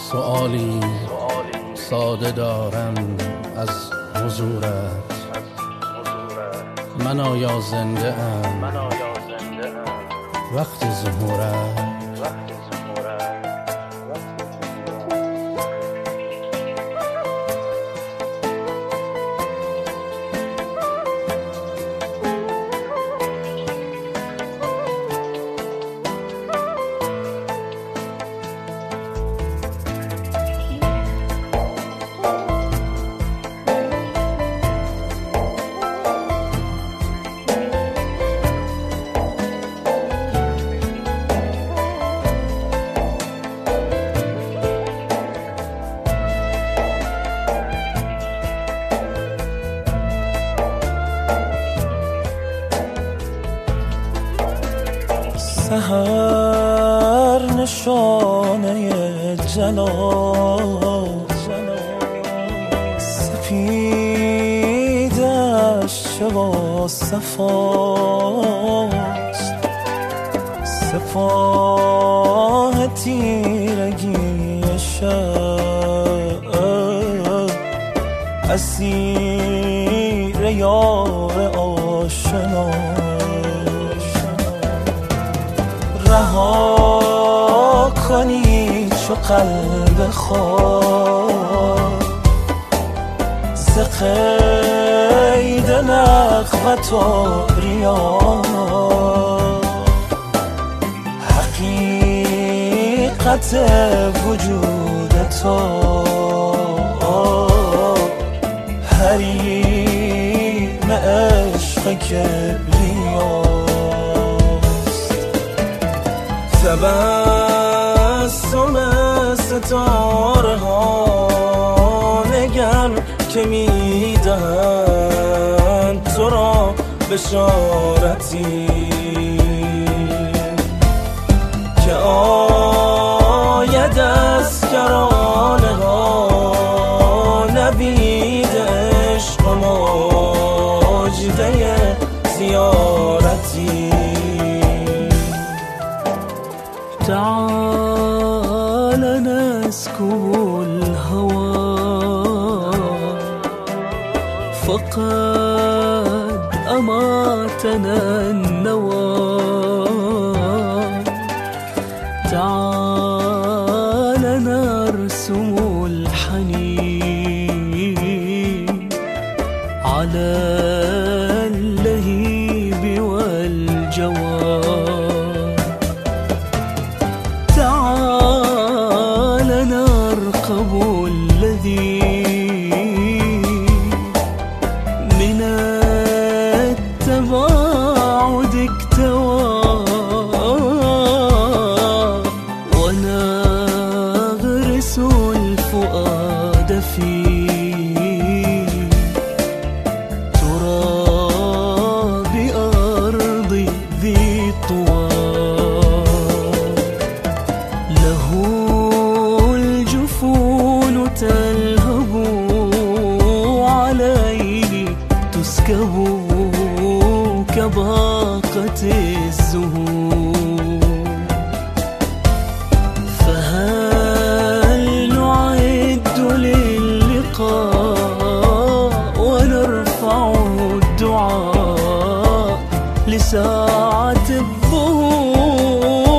سؤالی ساده دارم از حضورت. من آیا زنده ام وقت ظهورت؟ سحر نشانه جلال، سپیدش چه با صفاست، سپاه تیرگی شب، اسیر یار آشنا. رها کنی چو قلب خود ز قید نخوت و ریا، حقیقت وجود تو حریم عشق کبریا. تبسم ستاره ها نگر که می دهند تو را بشارتی که آید از کرانه ها نوید عشق و مجده زیارتی. تعال نسكب الهوى فقد أماتنا النوى. تعال نرسم الحنين على اللهيب والجوى. تعال نرقب الذي من التباعد اكتوى، ونغرس الفؤاد في تراب أرض ذي طوى. الجفون تلهب عليه تسكب كباقة الزهور. فهل نعد للقاء ونرفع الدعاء لساعة الظهور.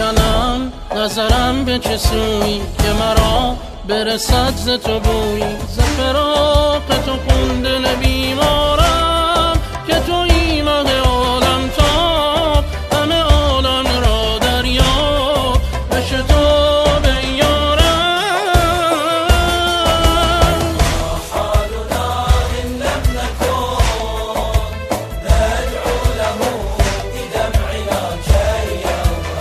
میکنم نظرم به کسوی که مرا برسد ز تو بوی، ز فراق تو خون دل بیمارم که تویی ماه عالم تاب، همه عالم را دریا به شتاب یارم. حالنا إن لم نكن ندعو له بدمعنا شيئا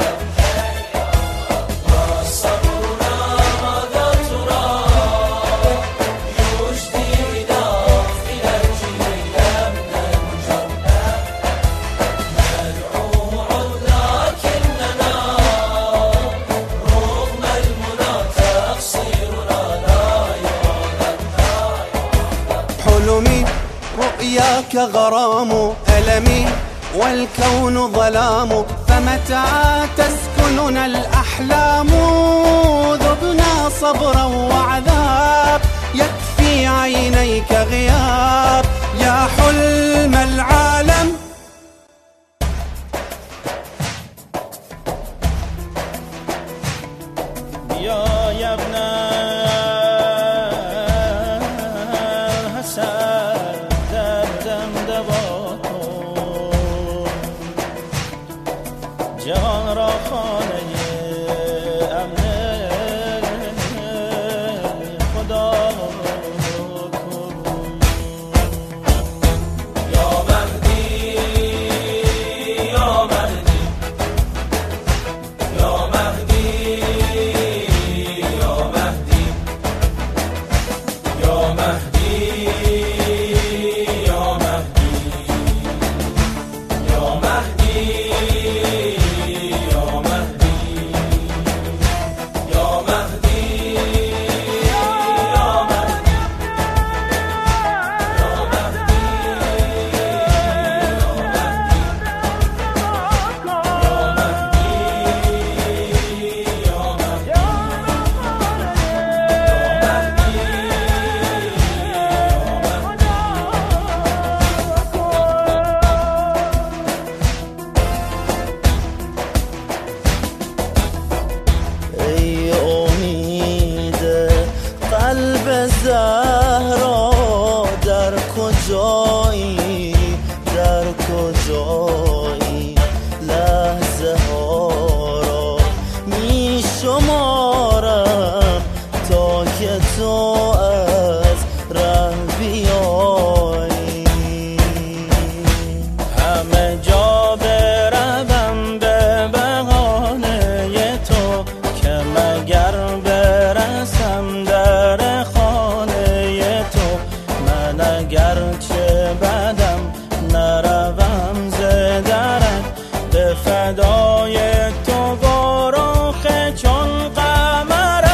وصبرنا ماذا ترى يشدي بدافع الجيل لم ننجر ندعوه عدنا لكننا رغم المنى تقصيرنا لا يعلم. حلمي رؤياك غرام ألمي والكون ظلام، فمتى تسكننا الأحلام ذبنا صبرا وعذاب، يكفي عينيك غياب يا حلم العالم. يا ابن الحسن دردم دوا کن، جهان را خانه امن خدا کن. یا مهدی یا مهدی یا مهدی یا مهدی یا مهدی یا مهدی یا مهدی یا مهدی یا مهدی ای امید قلب زهرا، در کجایی در کجایی؟ لحظه ها را می شمارم تا که تو از ره بیایی. همه جا بروم به بهانه تو، که مگر برسم در خانه تو. من اگر چه بدم نروم ز درت، به فدای تو گراخ چون قمرم.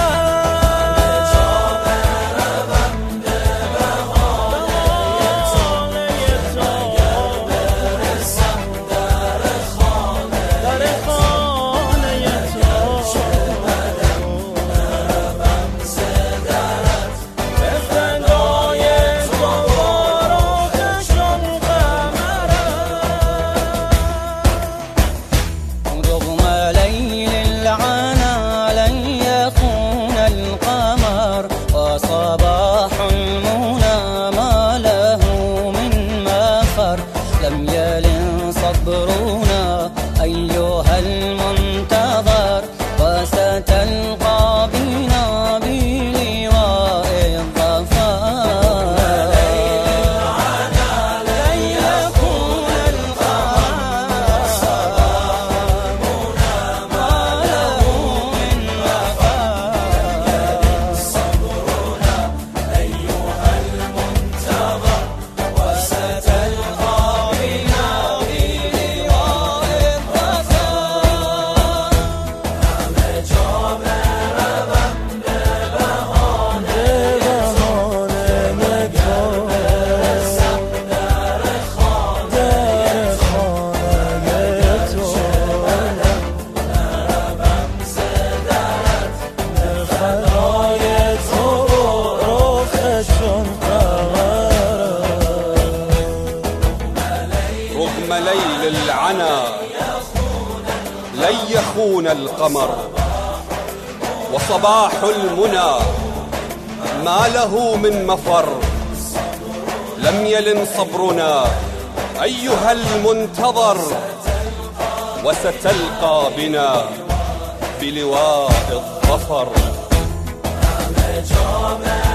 يخون القمر، وصباح المنى ما له من مفر. لم يلن صبرنا أيها المنتظر، وستلقى بنا بلواء الظفر.